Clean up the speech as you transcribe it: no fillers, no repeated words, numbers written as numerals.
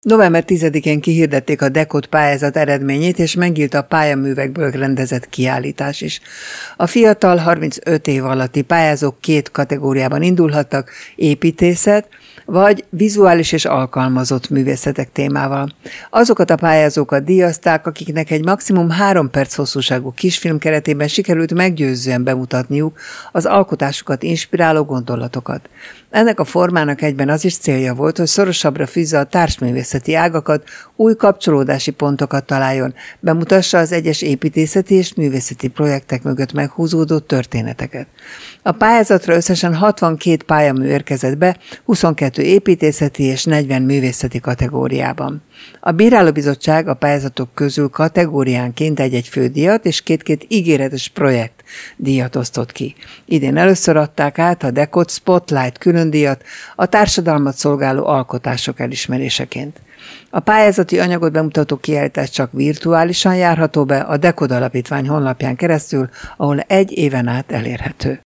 November 10-én kihirdették a Dekod pályázat eredményét, és megnyílt a pályaművekből rendezett kiállítás is. A fiatal 35 év alatti pályázók 2 kategóriában indulhattak, építészet, vagy vizuális és alkalmazott művészetek témával. Azokat a pályázókat díjazták, akiknek egy maximum 3 perc hosszúságú kisfilm keretében sikerült meggyőzően bemutatniuk az alkotásukat inspiráló gondolatokat. Ennek a formának egyben az is célja volt, hogy szorosabbra fűzze a társművészeti ágakat, új kapcsolódási pontokat találjon, bemutassa az egyes építészeti és művészeti projektek mögött meghúzódó történeteket. A pályázatra összesen 62 pályamű érkezett be, 22 építészeti és 40 művészeti kategóriában. A bírálóbizottság a pályázatok közül kategóriánként egy-egy fődíjat és 2 ígéretes projekt díjat osztott ki. Idén először adták át a Dekod Spotlight különdíjat a társadalmat szolgáló alkotások elismeréseként. A pályázati anyagot bemutató kiállítás csak virtuálisan járható be a Dekod Alapítvány honlapján keresztül, ahol 1 éven át elérhető.